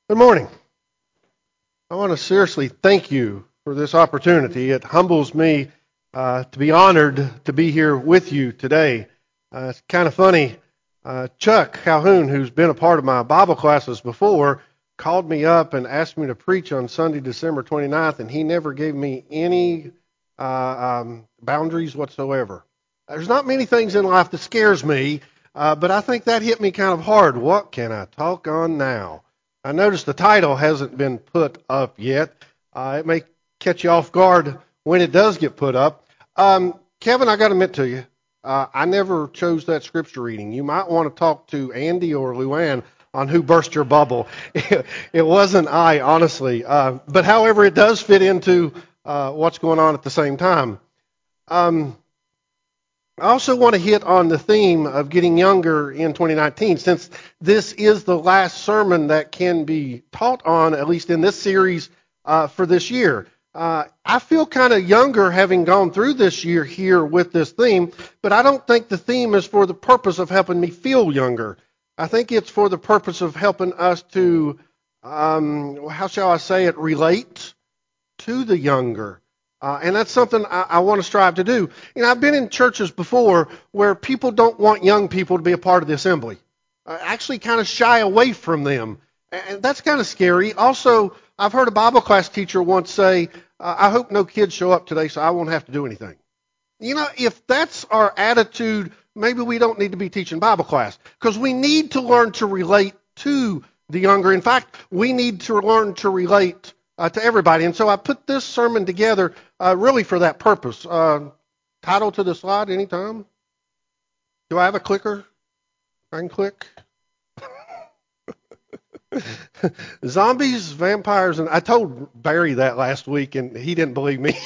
Good morning. I want to seriously thank you for this opportunity. It humbles me to be honored to be here with you today. It's kind of funny. Chuck Calhoun, who's been a part of my Bible classes before, called me up and asked me to preach on Sunday, December 29th, and he never gave me any boundaries whatsoever. There's not many things in life that scares me, but I think that hit me kind of hard. What can I talk on now? I noticed the title hasn't been put up yet. It may catch you off guard when it does get put up. Kevin, I got to admit to you, I never chose that scripture reading. You might want to talk to Andy or Luann on who burst your bubble. It wasn't I, honestly. But however, it does fit into what's going on at the same time. I also want to hit on the theme of getting younger in 2019, since this is the last sermon that can be taught on, at least in this series for this year. I feel kind of younger having gone through this year here with this theme, but I don't think the theme is for the purpose of helping me feel younger. I think it's for the purpose of helping us to, how shall I say it, relate to the younger. And that's something I want to strive to do. You know, I've been in churches before where people don't want young people to be a part of the assembly. Actually kind of shy away from them. And that's kind of scary. Also, I've heard a Bible class teacher once say, I hope no kids show up today so I won't have to do anything. You know, if that's our attitude, maybe we don't need to be teaching Bible class. Because we need to learn to relate to the younger. In fact, we need to learn to relate to everybody. And so I put this sermon together really for that purpose. Title to the slide anytime? Do I have a clicker? I can click. Zombies, vampires, and I told Barry that last week, and he didn't believe me.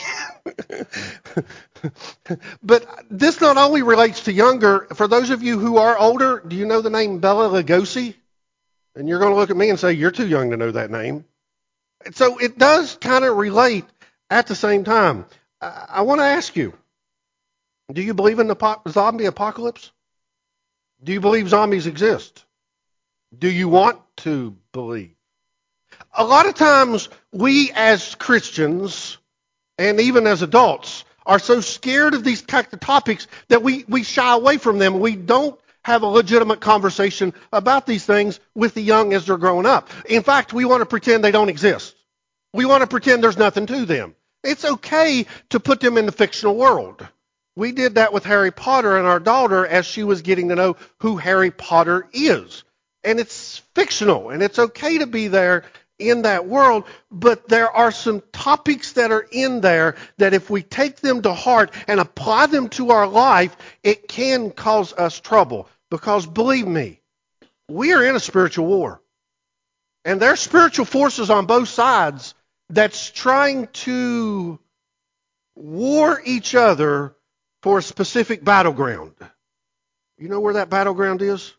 But this not only relates to younger. For those of you who are older, do you know the name Bela Lugosi? And you're going to look at me and say, you're too young to know that name. So it does kind of relate at the same time. I want to ask you, do you believe in the zombie apocalypse? Do you believe zombies exist? Do you want to believe? A lot of times we as Christians and even as adults are so scared of these types of topics that we shy away from them. We don't have a legitimate conversation about these things with the young as they're growing up. In fact, we want to pretend they don't exist. We want to pretend there's nothing to them. It's okay to put them in the fictional world. We did that with Harry Potter and our daughter as she was getting to know who Harry Potter is. And it's fictional, and it's okay to be there in that world, but there are some topics that are in there that if we take them to heart and apply them to our life, it can cause us trouble. Because believe me, we are in a spiritual war. And there are spiritual forces on both sides that's trying to war each other for a specific battleground. You know where that battleground is?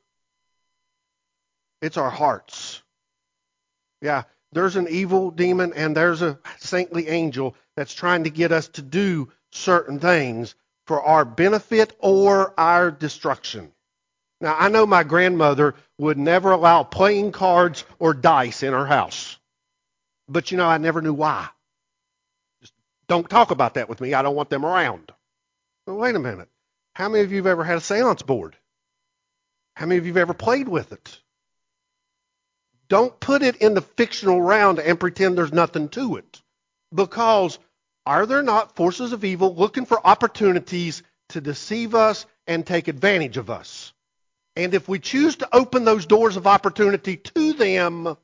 It's our hearts. Yeah, there's an evil demon and there's a saintly angel that's trying to get us to do certain things for our benefit or our destruction. Now, I know my grandmother would never allow playing cards or dice in her house. But, you know, I never knew why. Just don't talk about that with me. I don't want them around. Well, wait a minute. How many of you have ever had a seance board? How many of you have ever played with it? Don't put it in the fictional realm and pretend there's nothing to it. Because are there not forces of evil looking for opportunities to deceive us and take advantage of us? And if we choose to open those doors of opportunity to them,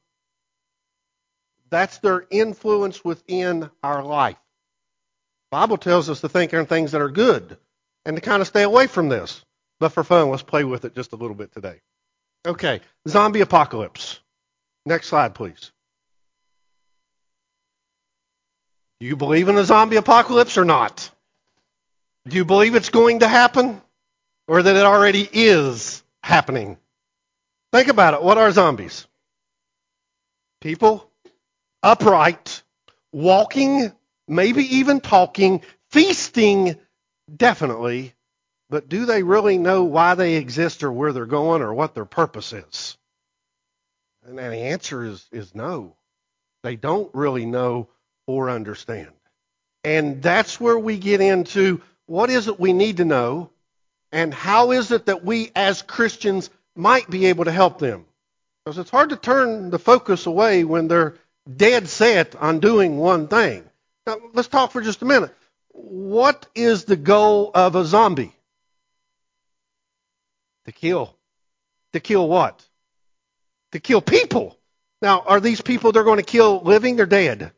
that's their influence within our life. The Bible tells us to think on things that are good and to kind of stay away from this. But for fun, let's play with it just a little bit today. Okay, zombie apocalypse. Next slide, please. Do you believe in a zombie apocalypse or not? Do you believe it's going to happen or that it already is happening? Think about it. What are zombies? People, upright, walking, maybe even talking, feasting, definitely. But do they really know why they exist or where they're going or what their purpose is? And the answer is no. They don't really know or understand. And that's where we get into what is it we need to know and how is it that we as Christians might be able to help them. Because it's hard to turn the focus away when they're dead set on doing one thing. Now, let's talk for just a minute. What is the goal of a zombie? To kill. To kill what? To kill people. Now, are these people they're going to kill living or dead?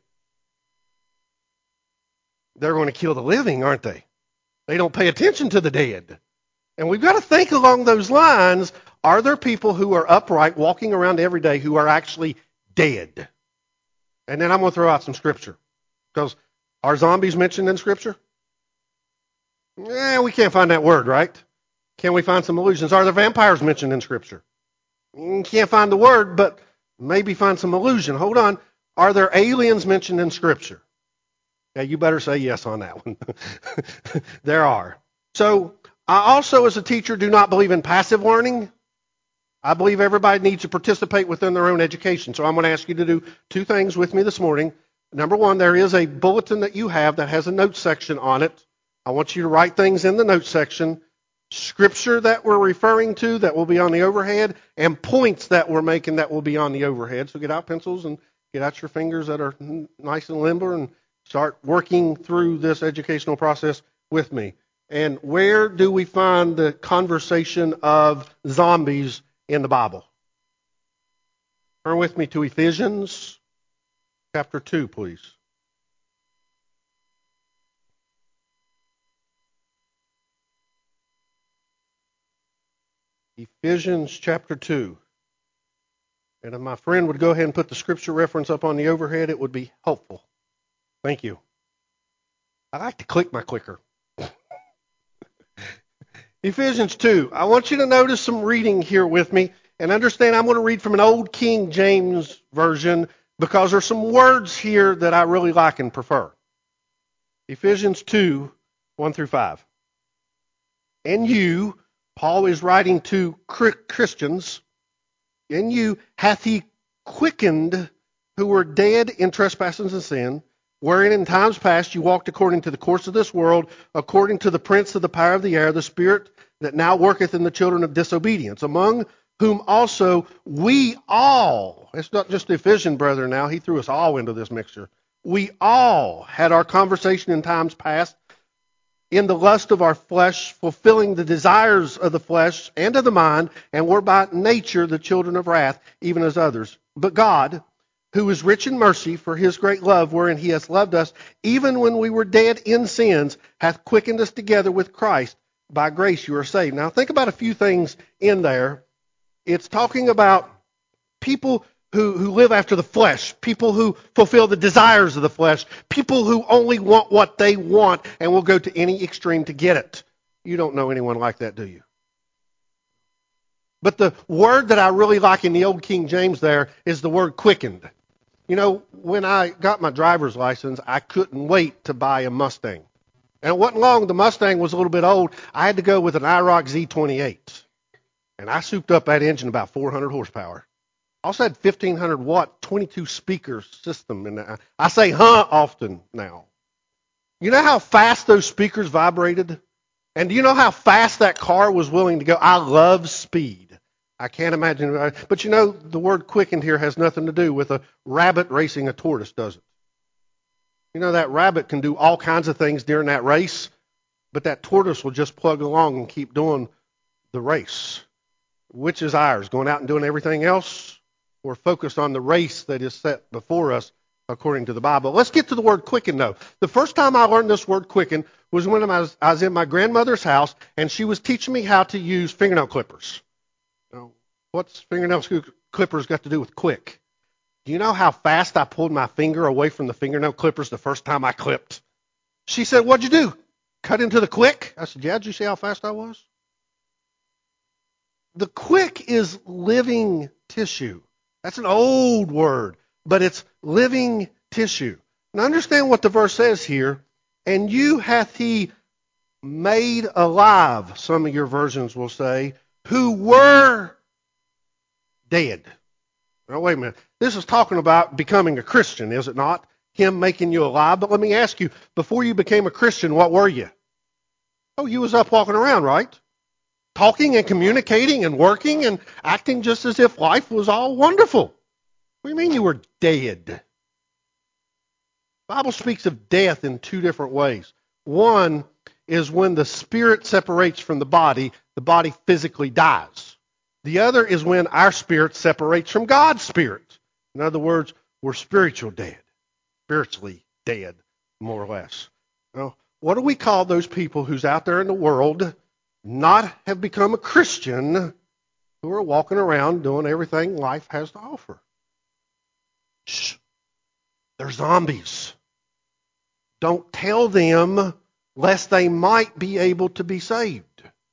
They're going to kill the living, aren't they? They don't pay attention to the dead. And we've got to think along those lines. Are there people who are upright, walking around every day, who are actually dead? And then I'm going to throw out some scripture. Because are zombies mentioned in scripture? We can't find that word, right? Can we find some allusions? Are there vampires mentioned in scripture? Can't find the word, but maybe find some allusion. Hold on. Are there aliens mentioned in scripture? Yeah, you better say yes on that one. There are. So I also, as a teacher, do not believe in passive learning. I believe everybody needs to participate within their own education. So I'm going to ask you to do two things with me this morning. Number one, there is a bulletin that you have that has a notes section on it. I want you to write things in the notes section. Scripture that we're referring to that will be on the overhead, and points that we're making that will be on the overhead. So get out pencils and get out your fingers that are nice and limber and start working through this educational process with me. And where do we find the conversation of zombies in the Bible? Turn with me to Ephesians chapter 2, please. Ephesians chapter 2. And if my friend would go ahead and put the scripture reference up on the overhead, it would be helpful. Thank you. I like to click my clicker. Ephesians 2. I want you to notice some reading here with me and understand I'm going to read from an old King James version because there's some words here that I really like and prefer. Ephesians 2, 1 through 5. And you, Paul is writing to Christians, in you hath he quickened who were dead in trespasses and sin, wherein in times past you walked according to the course of this world, according to the prince of the power of the air, the spirit that now worketh in the children of disobedience, among whom also we all, it's not just the Ephesian brethren now, he threw us all into this mixture. We all had our conversation in times past in the lust of our flesh, fulfilling the desires of the flesh and of the mind, and were by nature the children of wrath, even as others. But God, who is rich in mercy, for his great love wherein he has loved us, even when we were dead in sins, hath quickened us together with Christ. By grace you are saved. Now think about a few things in there. It's talking about people who live after the flesh, people who fulfill the desires of the flesh, people who only want what they want and will go to any extreme to get it. You don't know anyone like that, do you? But the word that I really like in the old King James there is the word quickened. You know, when I got my driver's license, I couldn't wait to buy a Mustang. And it wasn't long, the Mustang was a little bit old. I had to go with an IROC Z28. And I souped up that engine about 400 horsepower. Also had 1,500 watt, 22 speaker system in there. I say often now. You know how fast those speakers vibrated? And do you know how fast that car was willing to go? I love speed. I can't imagine. But you know, the word quickened here has nothing to do with a rabbit racing a tortoise, does it? You know, that rabbit can do all kinds of things during that race, but that tortoise will just plug along and keep doing the race. Which is ours? Going out and doing everything else? We're focused on the race that is set before us according to the Bible. Let's get to the word quicken, though. The first time I learned this word quicken was when I was in my grandmother's house, and she was teaching me how to use fingernail clippers. Now, what's fingernail clippers got to do with quick? Do you know how fast I pulled my finger away from the fingernail clippers the first time I clipped? She said, "What'd you do? Cut into the quick?" I said, "Yeah, did you see how fast I was?" The quick is living tissue. That's an old word, but it's living tissue. Now understand what the verse says here. And you hath he made alive, some of your versions will say, who were dead. Now, wait a minute. This is talking about becoming a Christian, is it not? Him making you alive. But let me ask you, before you became a Christian, what were you? Oh, you was up walking around, right? Talking and communicating and working and acting just as if life was all wonderful. What do you mean you were dead? The Bible speaks of death in two different ways. One is when the spirit separates from the body physically dies. The other is when our spirit separates from God's spirit. In other words, we're spiritually dead, more or less. Now, what do we call those people who's out there in the world not have become a Christian who are walking around doing everything life has to offer? Shh. They're zombies. Don't tell them lest they might be able to be saved.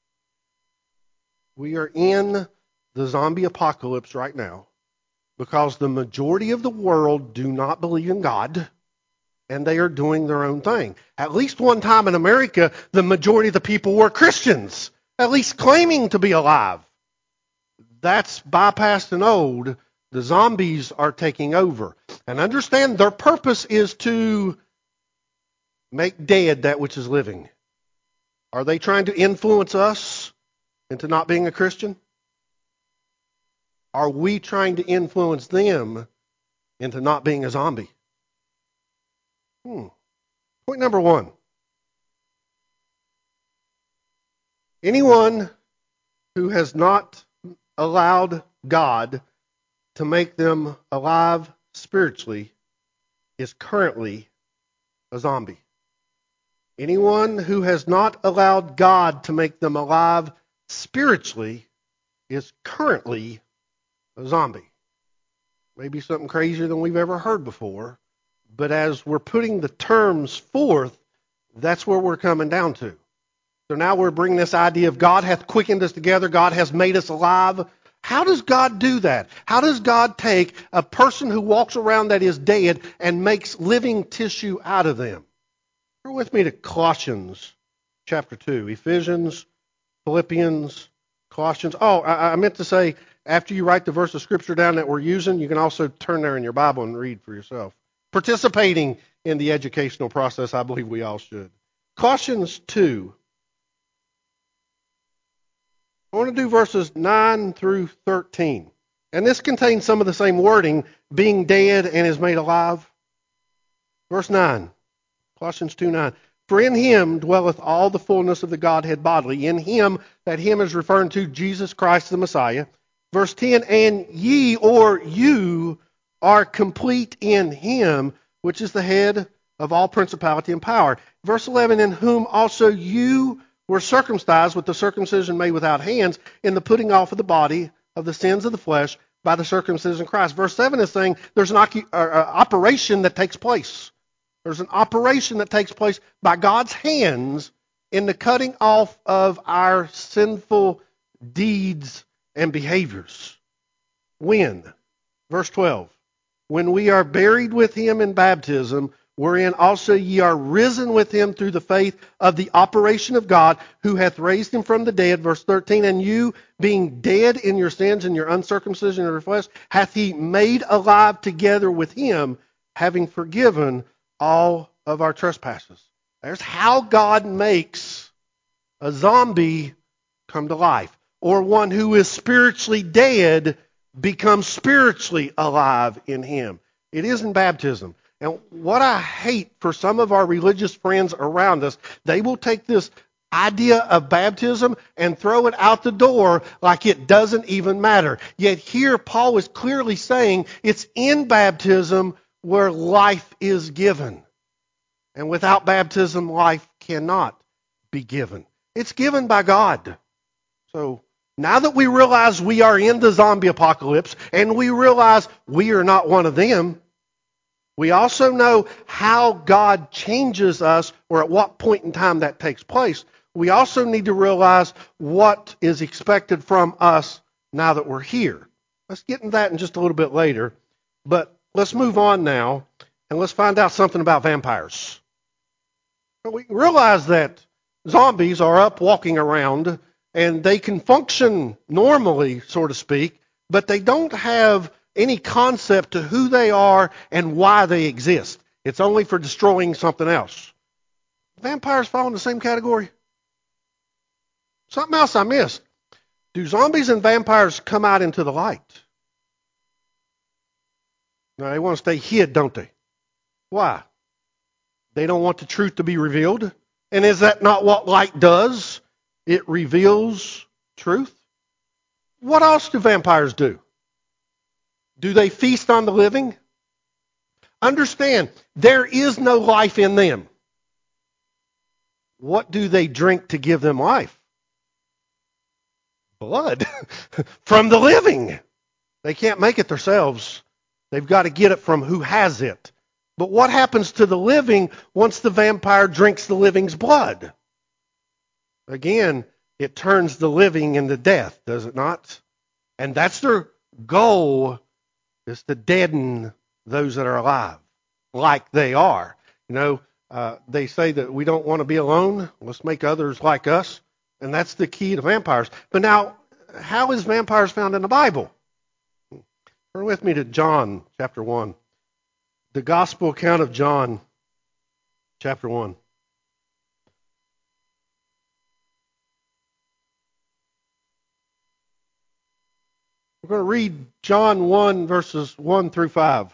We are in the zombie apocalypse right now because the majority of the world do not believe in God, and they are doing their own thing. At least one time in America, the majority of the people were Christians, at least claiming to be alive. That's bypassed and old. The zombies are taking over. And understand their purpose is to make dead that which is living. Are they trying to influence us into not being a Christian? Are we trying to influence them into not being a zombie? Point number one. Anyone who has not allowed God to make them alive spiritually is currently a zombie. Anyone who has not allowed God to make them alive spiritually is currently a zombie. Maybe something crazier than we've ever heard before, but as we're putting the terms forth, that's where we're coming down to. So now we're bringing this idea of God hath quickened us together, God has made us alive. How does God do that? How does God take a person who walks around that is dead and makes living tissue out of them? Turn with me to Colossians chapter 2. Ephesians, Philippians, Colossians. Oh, I meant to say, after you write the verse of Scripture down that we're using, you can also turn there in your Bible and read for yourself. Participating in the educational process, I believe we all should. Colossians 2. I want to do verses 9 through 13. And this contains some of the same wording, being dead and is made alive. Verse 9, Colossians 2:9. For in him dwelleth all the fullness of the Godhead bodily. In him, that him is referring to Jesus Christ the Messiah. Verse 10, and ye or you are complete in him, which is the head of all principality and power. Verse 11, in whom also you were circumcised with the circumcision made without hands, in the putting off of the body of the sins of the flesh by the circumcision of Christ. Verse 7 is saying there's an operation that takes place. There's an operation that takes place by God's hands in the cutting off of our sinful deeds and behaviors. When? Verse 12. When we are buried with him in baptism, wherein also ye are risen with him through the faith of the operation of God, who hath raised him from the dead. Verse 13, and you, being dead in your sins and your uncircumcision of your flesh, hath he made alive together with him, having forgiven all of our trespasses. There's how God makes a zombie come to life, or one who is spiritually dead become spiritually alive in him. It is in baptism. And what I hate for some of our religious friends around us, they will take this idea of baptism and throw it out the door like it doesn't even matter. Yet here Paul is clearly saying it's in baptism where life is given. And without baptism, life cannot be given. It's given by God. So now that we realize we are in the zombie apocalypse and we realize we are not one of them, we also know how God changes us, or at what point in time that takes place. We also need to realize what is expected from us now that we're here. Let's get into that in just a little bit later. But let's move on now, and let's find out something about vampires. We realize that zombies are up walking around, and they can function normally, so to speak, but they don't have any concept to who they are and why they exist. It's only for destroying something else. Vampires fall in the same category? Something else I missed. Do zombies and vampires come out into the light? No, they want to stay hid, don't they? Why? They don't want the truth to be revealed. And is that not what light does? It reveals truth. What else do vampires do? Do they feast on the living? Understand, there is no life in them. What do they drink to give them life? Blood from the living. They can't make it themselves. They've got to get it from who has it. But what happens to the living once the vampire drinks the living's blood? Again, it turns the living into death, does it not? And that's their goal, is to deaden those that are alive, like they are. You know, they say that we don't want to be alone. Let's make others like us. And that's the key to vampires. But now, how is vampires found in the Bible? Turn with me to John chapter 1. The gospel account of John chapter 1. We're going to read John 1 verses 1 through 5.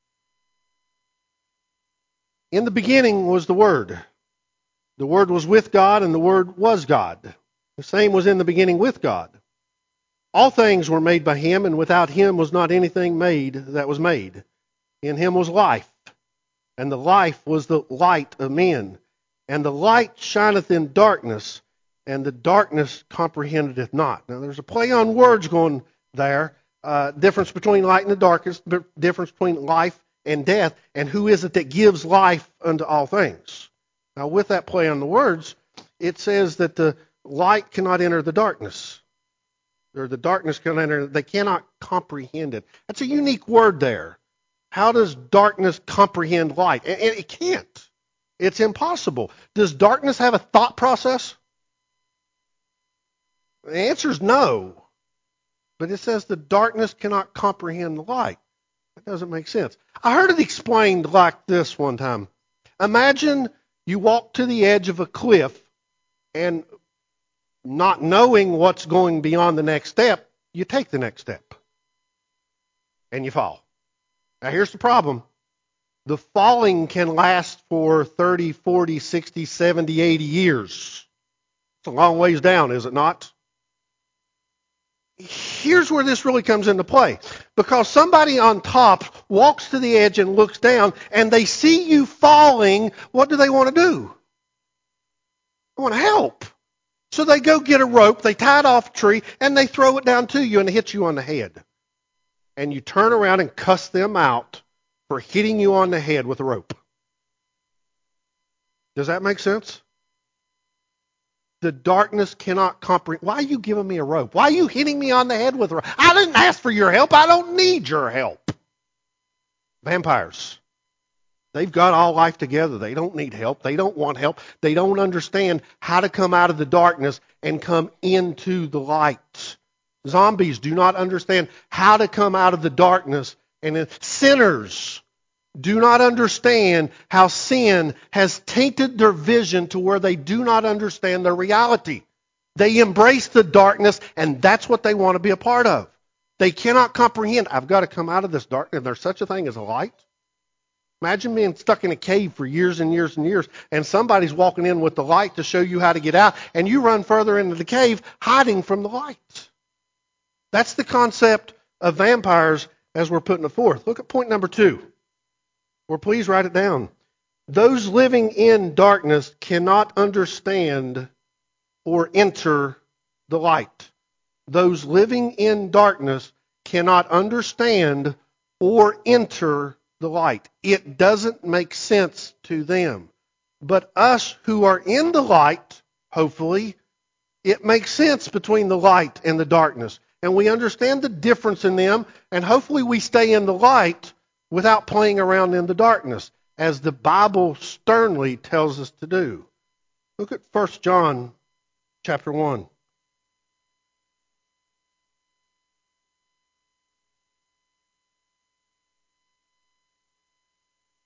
In the beginning was the Word. The Word was with God, and the Word was God. The same was in the beginning with God. All things were made by Him, and without Him was not anything made that was made. In Him was life, and the life was the light of men. And the light shineth in darkness, and the darkness comprehended it not. Now there's a play on words going there. Difference between light and the darkness, difference between life and death, and who is it that gives life unto all things. Now with that play on the words, it says that the light cannot enter the darkness. Or the darkness cannot enter, they cannot comprehend it. That's a unique word there. How does darkness comprehend light? And it can't. It's impossible. Does darkness have a thought process? The answer is no. But it says the darkness cannot comprehend the light. That doesn't make sense. I heard it explained like this one time. Imagine you walk to the edge of a cliff and not knowing what's going beyond the next step, you take the next step. And you fall. Now here's the problem. The falling can last for 30, 40, 60, 70, 80 years. It's a long ways down, is it not? Here's where this really comes into play. Because somebody on top walks to the edge and looks down, and they see you falling, what do they want to do? They want to help. So they go get a rope, they tie it off a tree, and they throw it down to you, and it hits you on the head. And you turn around and cuss them out for hitting you on the head with a rope. Does that make sense? The darkness cannot comprehend. Why are you giving me a rope? Why are you hitting me on the head with a rope? I didn't ask for your help. I don't need your help. Vampires. They've got all life together. They don't need help. They don't want help. They don't understand how to come out of the darkness and come into the light. Zombies do not understand how to come out of the darkness. And sinners do not understand how sin has tainted their vision to where they do not understand their reality. They embrace the darkness, and that's what they want to be a part of. They cannot comprehend, I've got to come out of this darkness. There's such a thing as a light. Imagine being stuck in a cave for years and years and years, and somebody's walking in with the light to show you how to get out, and you run further into the cave hiding from the light. That's the concept of vampires as we're putting it forth. Look at point number 2. Or please write it down. Those living in darkness cannot understand or enter the light. Those living in darkness cannot understand or enter the light. It doesn't make sense to them. But us who are in the light, hopefully, it makes sense between the light and the darkness. And we understand the difference in them, and hopefully we stay in the light without playing around in the darkness, as the Bible sternly tells us to do. Look at 1 John chapter 1.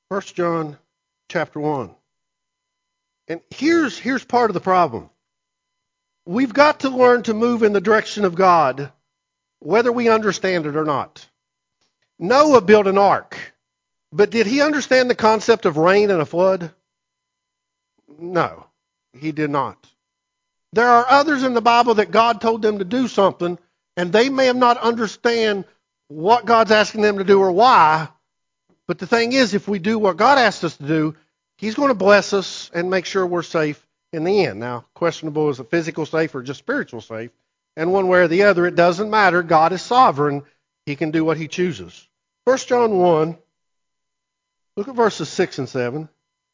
1 John chapter 1. And here's part of the problem. We've got to learn to move in the direction of God, whether we understand it or not. Noah built an ark, but did he understand the concept of rain and a flood? No, he did not. There are others in the Bible that God told them to do something, and they may have not understand what God's asking them to do or why. But the thing is, if we do what God asked us to do, He's going to bless us and make sure we're safe in the end. Now, questionable is a physical safe or just spiritual safe. And one way or the other, it doesn't matter. God is sovereign. He can do what He chooses. 1 John 1, look at verses 6 and 7.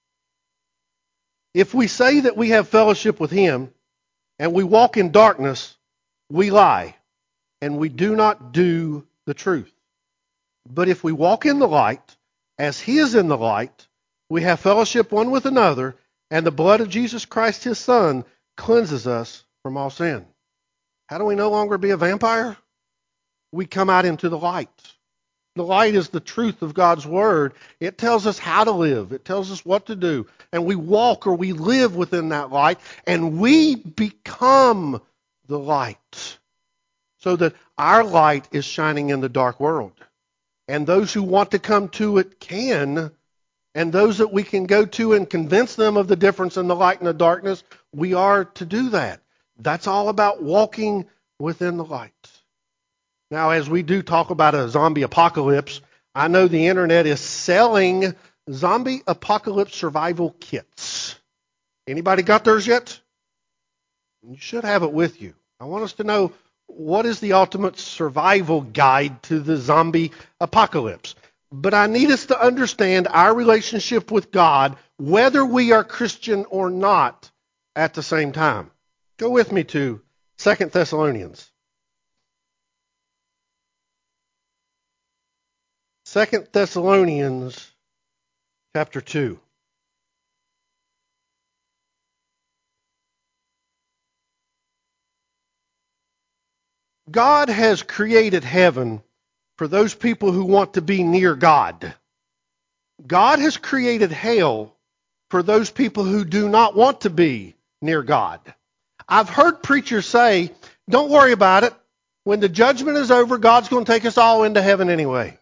If we say that we have fellowship with Him and we walk in darkness, we lie, and we do not do the truth. But if we walk in the light, as He is in the light, we have fellowship one with another, and the blood of Jesus Christ, His Son, cleanses us from all sin. How do we no longer be a vampire? We come out into the light. The light is the truth of God's Word. It tells us how to live. It tells us what to do. And we walk or we live within that light, and we become the light. So that our light is shining in the dark world. And those who want to come to it can. And those that we can go to and convince them of the difference in the light and the darkness, we are to do that. That's all about walking within the light. Now, as we do talk about a zombie apocalypse, I know the internet is selling zombie apocalypse survival kits. Anybody got theirs yet? You should have it with you. I want us to know, what is the ultimate survival guide to the zombie apocalypse? But I need us to understand our relationship with God, whether we are Christian or not, at the same time. Go with me to 2 Thessalonians. 2 Thessalonians chapter 2. God has created heaven for those people who want to be near God. God has created hell for those people who do not want to be near God. I've heard preachers say, don't worry about it. When the judgment is over, God's going to take us all into heaven anyway.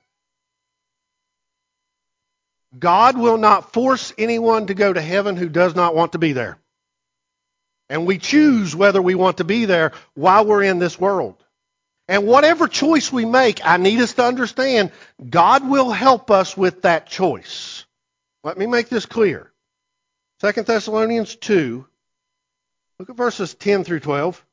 God will not force anyone to go to heaven who does not want to be there. And we choose whether we want to be there while we're in this world. And whatever choice we make, I need us to understand, God will help us with that choice. Let me make this clear. 2 Thessalonians 2, look at verses 10 through 12.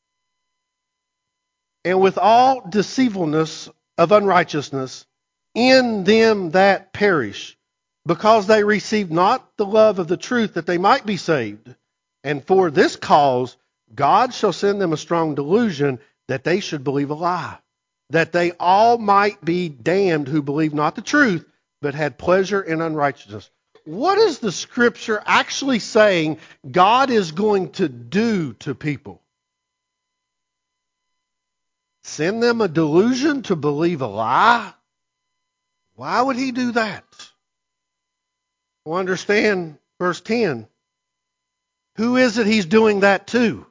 And with all deceitfulness of unrighteousness in them that perish, because they received not the love of the truth that they might be saved. And for this cause, God shall send them a strong delusion that they should believe a lie, that they all might be damned who believe not the truth, but had pleasure in unrighteousness. What is the Scripture actually saying God is going to do to people? Send them a delusion to believe a lie? Why would He do that? Well, understand verse 10. Who is it He's doing that to?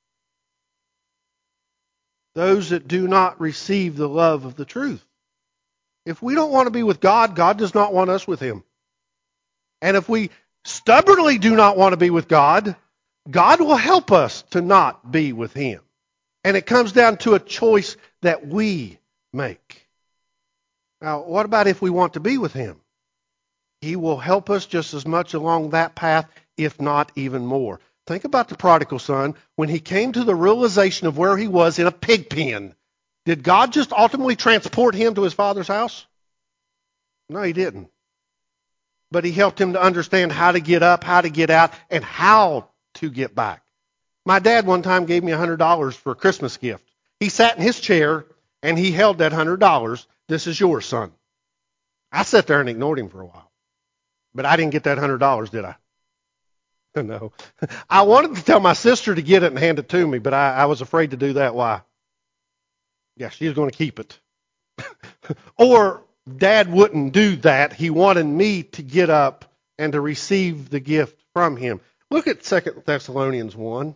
Those that do not receive the love of the truth. If we don't want to be with God, God does not want us with Him. And if we stubbornly do not want to be with God, God will help us to not be with Him. And it comes down to a choice that we make. Now, what about if we want to be with Him? He will help us just as much along that path, if not even more. Think about the prodigal son. When he came to the realization of where he was in a pig pen, did God just ultimately transport him to his father's house? No, He didn't. But He helped him to understand how to get up, how to get out, and how to get back. My dad one time gave me $100 for a Christmas gift. He sat in his chair and he held that $100. This is yours, son. I sat there and ignored him for a while. But I didn't get that $100, did I? No. I wanted to tell my sister to get it and hand it to me, but I was afraid to do that. Why? Yeah, she was going to keep it. Or Dad wouldn't do that. He wanted me to get up and to receive the gift from him. Look at 2 Thessalonians 1.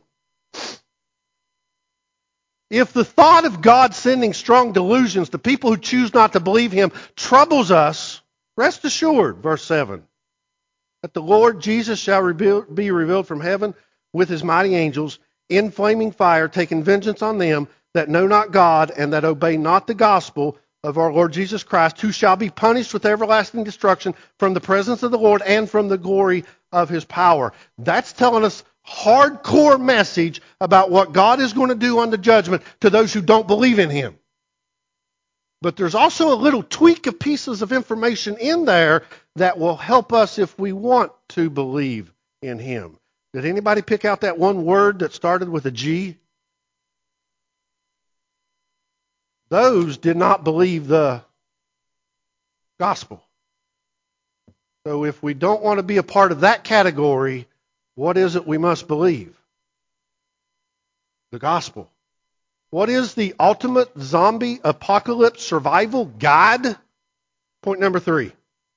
If the thought of God sending strong delusions to people who choose not to believe him troubles us, rest assured, verse 7, that the Lord Jesus shall be revealed from heaven with his mighty angels in flaming fire, taking vengeance on them that know not God and that obey not the gospel of our Lord Jesus Christ, who shall be punished with everlasting destruction from the presence of the Lord and from the glory of his power. That's telling us hardcore message about what God is going to do on the judgment to those who don't believe in him. But there's also a little tweak of pieces of information in there that will help us if we want to believe in him. Did anybody pick out that one word that started with a G? Those did not believe the gospel. So if we don't want to be a part of that category, what is it we must believe? The gospel. What is the ultimate zombie apocalypse survival guide? Point number 3.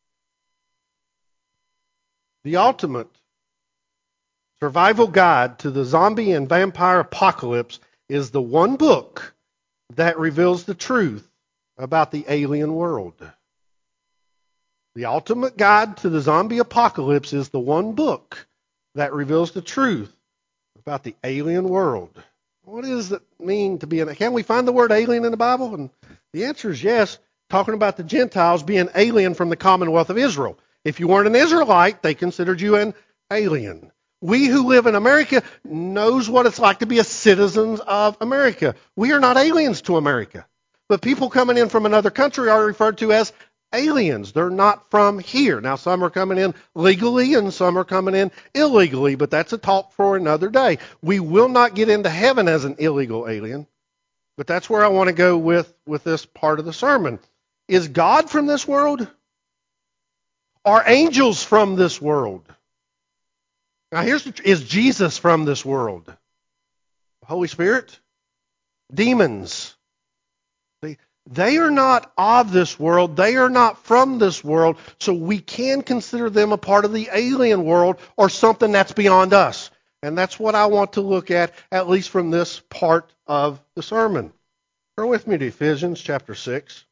The ultimate survival guide to the zombie and vampire apocalypse is the one book that reveals the truth about the alien world. The ultimate guide to the zombie apocalypse is the one book that reveals the truth about the alien world. What does it mean to be an... Can we find the word alien in the Bible? And the answer is yes, talking about the Gentiles being alien from the Commonwealth of Israel. If you weren't an Israelite, they considered you an alien. We who live in America knows what it's like to be a citizen of America. We are not aliens to America. But people coming in from another country are referred to as aliens. They're not from here. Now, some are coming in legally and some are coming in illegally, but that's a talk for another day. We will not get into heaven as an illegal alien, but that's where I want to go with this part of the sermon. Is God from this world? Are angels from this world? Now, is Jesus from this world? The Holy Spirit? Demons? They are not of this world. They are not from this world. So we can consider them a part of the alien world or something that's beyond us. And that's what I want to look at least from this part of the sermon. Turn with me to Ephesians chapter 6.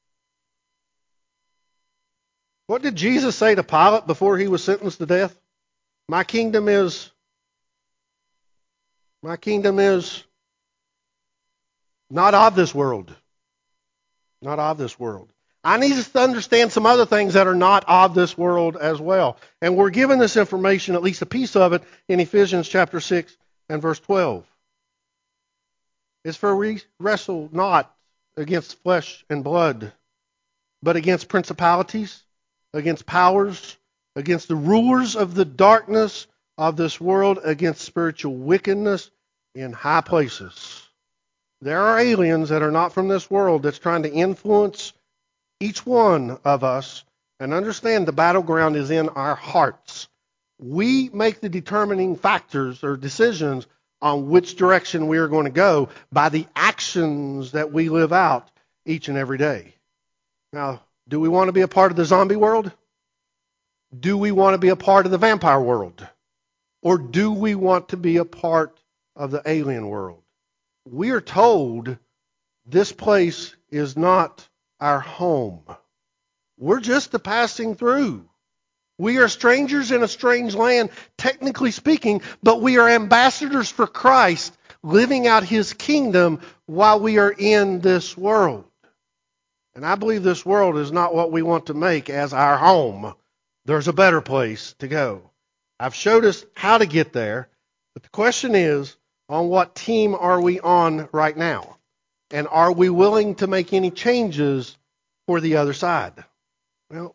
What did Jesus say to Pilate before he was sentenced to death? My kingdom is not of this world. Not of this world. I need us to understand some other things that are not of this world as well. And we're given this information, at least a piece of it, in Ephesians chapter 6 and verse 12. It's for we wrestle not against flesh and blood, but against principalities, against powers, against the rulers of the darkness of this world, against spiritual wickedness in high places. There are aliens that are not from this world that's trying to influence each one of us, and understand the battleground is in our hearts. We make the determining factors or decisions on which direction we are going to go by the actions that we live out each and every day. Now, do we want to be a part of the zombie world? Do we want to be a part of the vampire world? Or do we want to be a part of the alien world? We are told this place is not our home. We're just a passing through. We are strangers in a strange land, technically speaking, but we are ambassadors for Christ, living out his kingdom while we are in this world. And I believe this world is not what we want to make as our home. There's a better place to go. I've showed us how to get there, but the question is, on what team are we on right now? And are we willing to make any changes for the other side? Well,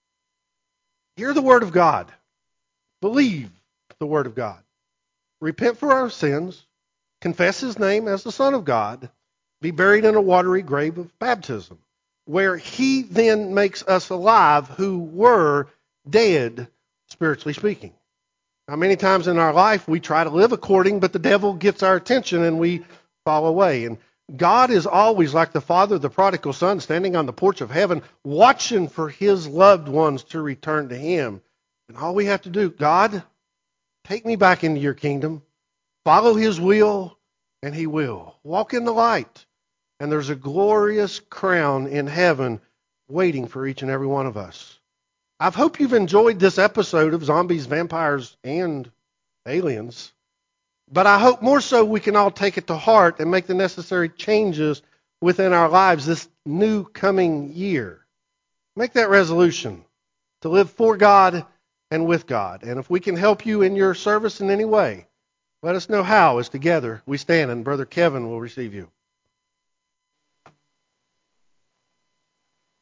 hear the Word of God. Believe the Word of God. Repent for our sins. Confess his name as the Son of God. Be buried in a watery grave of baptism, where he then makes us alive who were dead, spiritually speaking. Now, many times in our life, we try to live according, but the devil gets our attention and we fall away. And God is always like the father of the prodigal son, standing on the porch of heaven, watching for his loved ones to return to him. And all we have to do, God, take me back into your kingdom, follow his will, and he will. Walk in the light. And there's a glorious crown in heaven waiting for each and every one of us. I hope you've enjoyed this episode of Zombies, Vampires, and Aliens. But I hope more so we can all take it to heart and make the necessary changes within our lives this new coming year. Make that resolution to live for God and with God. And if we can help you in your service in any way, let us know how as together we stand and Brother Kevin will receive you.